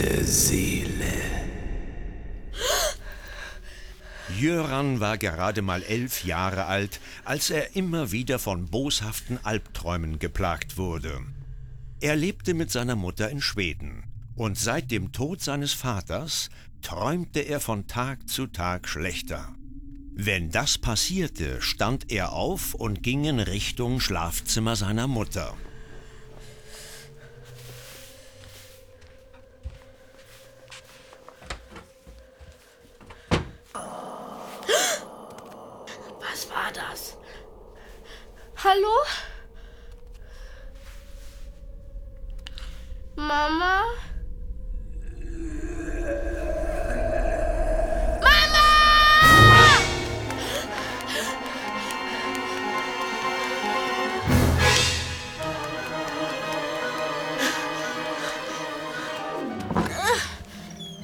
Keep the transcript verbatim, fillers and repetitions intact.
Verdammte Seele. Jöran war gerade mal elf Jahre alt, als er immer wieder von boshaften Albträumen geplagt wurde. Er lebte mit seiner Mutter in Schweden und seit dem Tod seines Vaters träumte er von Tag zu Tag schlechter. Wenn das passierte, stand er auf und ging in Richtung Schlafzimmer seiner Mutter. Was war das? Hallo? Mama?